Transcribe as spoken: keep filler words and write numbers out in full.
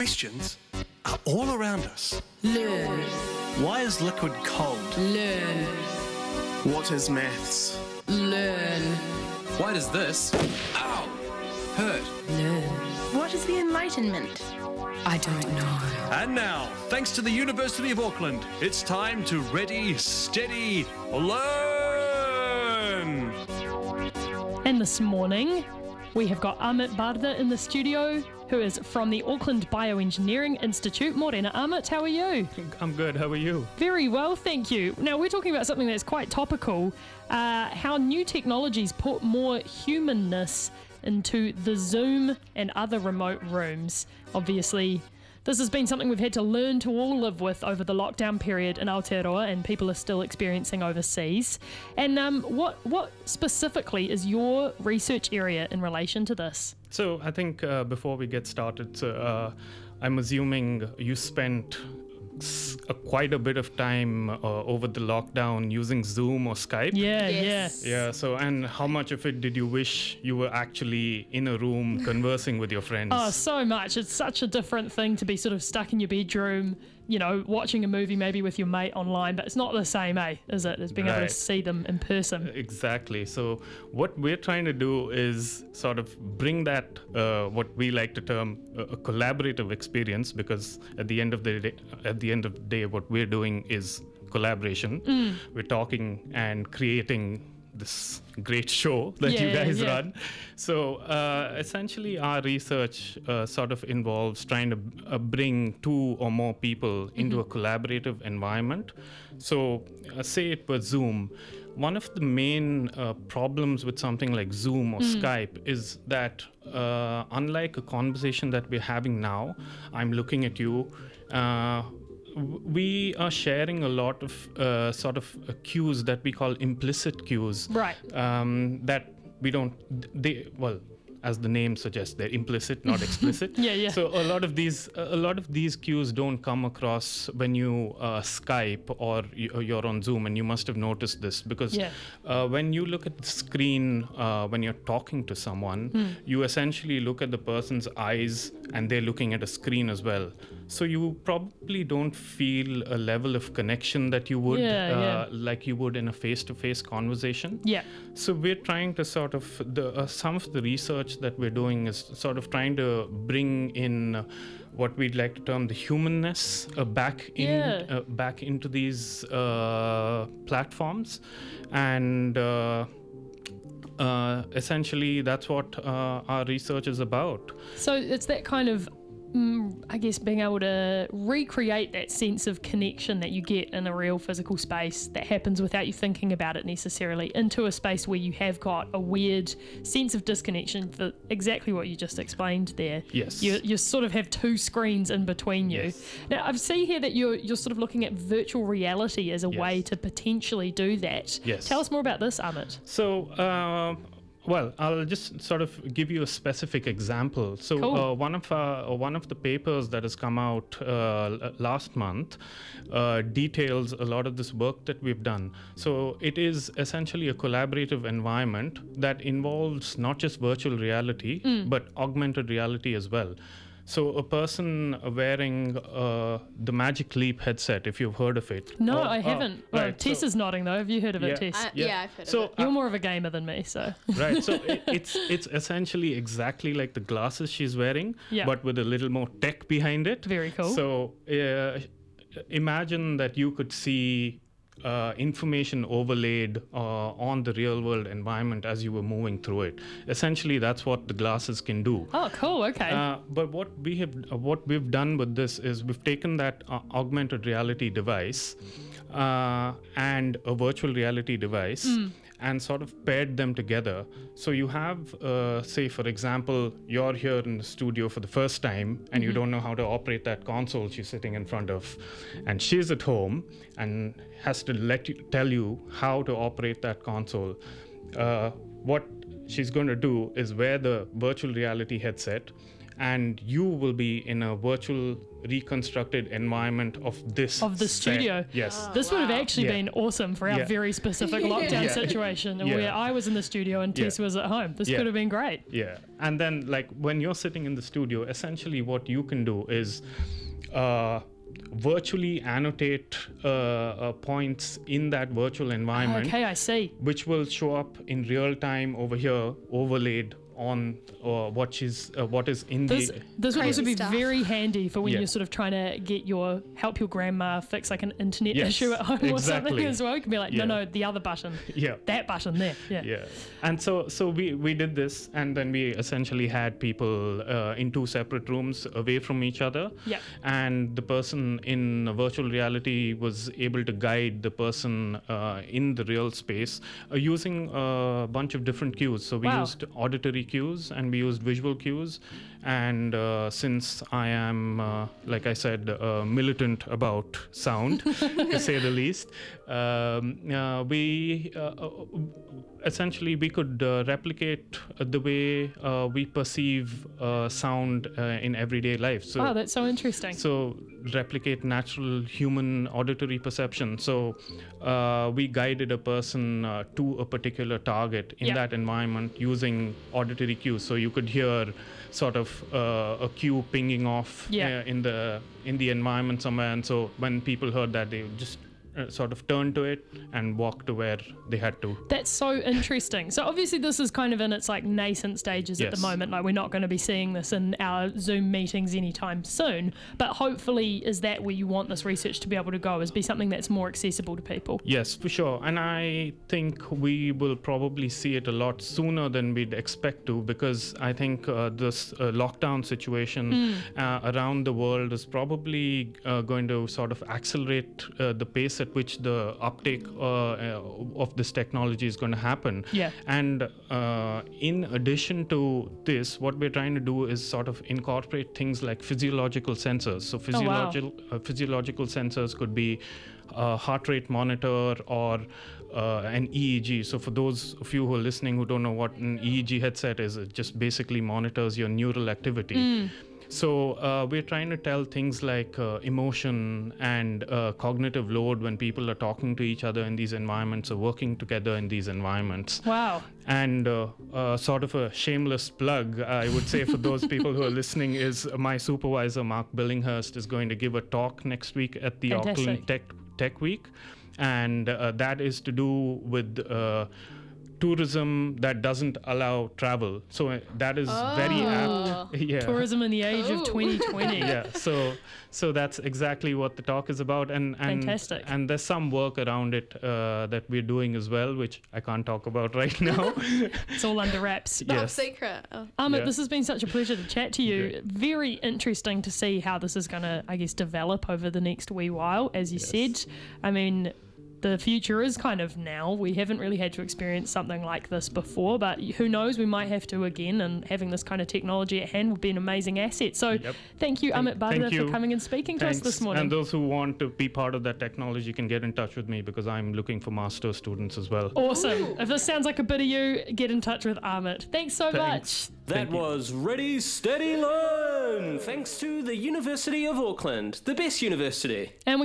Questions are all around us. Learn. Why is liquid cold? Learn. What is maths? Learn. Why does this, ow, hurt? Learn. What is the Enlightenment? I don't know. And now, thanks to the University of Auckland, it's time to ready, steady, learn! And this morning, we have got Amit Barda in the studio, who is from the Auckland Bioengineering Institute. Morena Amit, how are you? I'm good, how are you? Very well, thank you. Now, we're talking about something that's quite topical, uh, how new technologies put more humanness into the Zoom and other remote rooms. Obviously, this has been something we've had to learn to all live with over the lockdown period in Aotearoa, and people are still experiencing overseas. And um, what what specifically is your research area in relation to this? So I think uh, before we get started, so, uh, I'm assuming you spent s- uh, quite a bit of time uh, over the lockdown using Zoom or Skype. Yeah, Yes. yeah. Yeah, so and how much of it did you wish you were actually in a room conversing with your friends? Oh, so much. It's such a different thing to be sort of stuck in your bedroom, you know, watching a movie maybe with your mate online, but it's not the same, eh? Is it? It's being able to Right. see them in person. Exactly. So what we're trying to do is sort of bring that, uh, what we like to term a, a collaborative experience, because at the end of the day, at the end of the day, what we're doing is collaboration. Mm. We're talking and creating this great show that you Yeah, guys yeah. run. So uh, essentially, our research uh, sort of involves trying to uh, bring two or more people into a collaborative environment. So, uh, say it was Zoom. One of the main uh, problems with something like Zoom or Skype is that, uh, unlike a conversation that we're having now, I'm looking at you. Uh, w- we are sharing a lot of uh, sort of uh, cues that we call implicit cues. Right. Um, that we don't, they, well, as the name suggests, they're implicit, not explicit. Yeah, yeah. So a lot of these, a lot of these cues don't come across when you uh, Skype or you- or you're on Zoom, and you must have noticed this because Yeah. uh, when you look at the screen uh, when you're talking to someone, you essentially look at the person's eyes, and they're looking at a screen as well. So you probably don't feel a level of connection that you would, Yeah, uh, yeah. like you would in a face-to-face conversation. Yeah. So we're trying to sort of the uh, some of the research that we're doing is sort of trying to bring in uh, what we'd like to term the humanness uh, back in Yeah. uh, back into these uh, platforms, and uh, uh, essentially that's what uh, our research is about. So it's that kind of, mm, I guess, being able to recreate that sense of connection that you get in a real physical space that happens without you thinking about it necessarily, into a space where you have got a weird sense of disconnection for exactly what you just explained there. Yes. You, you sort of have two screens in between you. Yes. Now, I see here that you're, you're sort of looking at virtual reality as a Yes. way to potentially do that. Yes. Tell us more about this, Amit. So, uh, well, I'll just sort of give you a specific example. So, Cool. uh, one of our, uh, one of the papers that has come out uh, l- last month uh, details a lot of this work that we've done. So, it is essentially a collaborative environment that involves not just virtual reality, but augmented reality as well. So, a person wearing uh, the Magic Leap headset, if you've heard of it. No, or- I oh, haven't. Well, right, Tess so- is nodding though. Have you heard of Yeah. it, Tess? Uh, Yeah. yeah. I've heard So, of it. uh, You're more of a gamer than me, so. Right, so it, it's it's essentially exactly like the glasses she's wearing, Yeah. but with a little more tech behind it. Very cool. So uh, imagine that you could see uh, information overlaid uh, on the real world environment as you were moving through it. Essentially, that's what the glasses can do. Oh, cool. Okay. Uh, but what we have, uh, what we've done with this is we've taken that uh, augmented reality device uh, and a virtual reality device and sort of paired them together. So you have, uh, say, for example, you're here in the studio for the first time and you don't know how to operate that console she's sitting in front of, and she's at home and has to let you tell you how to operate that console. Uh, what she's going to do is wear the virtual reality headset, and you will be in a virtual reconstructed environment of this Of the set. studio. Yes. This would have actually Yeah. been awesome for our Yeah. very specific lockdown Yeah. situation, and Yeah. where I was in the studio and Yeah. Tess was at home. This Yeah. could have been great. Yeah. And then, like, when you're sitting in the studio, essentially what you can do is uh, virtually annotate uh, uh, points in that virtual environment, Okay, I see. which will show up in real time over here, overlaid on uh, what is uh, what is in This, the this would also be stuff. very handy for when Yeah. you're sort of trying to get your help your grandma fix like an internet Yes, issue at home or something exactly. as well. You can be like, Yeah. no, no, the other button, yeah. that button there. Yeah. Yeah, and so so we we did this, and then we essentially had people uh, in two separate rooms away from each other. Yeah. And the person in virtual reality was able to guide the person uh, in the real space uh, using a bunch of different cues. So we Wow. used auditory cues and we used visual cues. And uh, since I am, uh, like I said, uh, militant about sound, to say the least, um, uh, we uh, uh, essentially we could uh, replicate uh, the way uh, we perceive uh, sound uh, in everyday life. So, Wow, that's so interesting. so replicate natural human auditory perception. So uh, we guided a person uh, to a particular target in Yeah. that environment using auditory cues. So you could hear sort of uh, a cue pinging off Yeah. uh, in the in the environment somewhere. And so when people heard that, they would just uh, sort of turn to it and walk to where they had to. That's so interesting. So obviously this is kind of in its like nascent stages at the Yes. moment. Like we're not going to be seeing this in our Zoom meetings anytime soon. But hopefully is that where you want this research to be able to go, is be something that's more accessible to people? Yes, for sure. And I think we will probably see it a lot sooner than we'd expect to, because I think uh, this uh, lockdown situation uh, around the world is probably uh, going to sort of accelerate uh, the pace at which the uptake uh, uh, of this technology is going to happen. Yeah. And uh, in addition to this, what we're trying to do is sort of incorporate things like physiological sensors. So physiological uh, physiological sensors could be a heart rate monitor or uh, an E E G. So for those of you who are listening who don't know what an E E G headset is, it just basically monitors your neural activity. So uh, we're trying to tell things like uh, emotion and uh, cognitive load when people are talking to each other in these environments or working together in these environments. Wow. And uh, uh, sort of a shameless plug, I would say, for those people who are listening, is my supervisor, Mark Billinghurst, is going to give a talk next week at the Fantastic. Auckland Tech, Tech Week. And uh, that is to do with uh, tourism that doesn't allow travel. So uh, that is very apt. Yeah. Tourism in the age of Cool. twenty twenty. Yeah, so so that's exactly what the talk is about, and and Fantastic. and there's some work around it uh, that we're doing as well, which I can't talk about right now. It's all under wraps. Top Yes. secret. Oh. Amit, Yeah. this has been such a pleasure to chat to you. Great. Very interesting to see how this is going to, I guess, develop over the next wee while, as you Yes. said. I mean, the future is kind of now. We haven't really had to experience something like this before, but who knows, we might have to again, and having this kind of technology at hand would be an amazing asset. So Yep. thank you, Amit Bhatta, thank for you. coming and speaking to Thanks. us this morning. And those who want to be part of that technology can get in touch with me, because I'm looking for master students as well. Awesome. If this sounds like a bit of you, get in touch with Amit. Thanks so Thanks. much. That Thank you. was Ready, Steady, Learn! Thanks to the University of Auckland, the best university. And we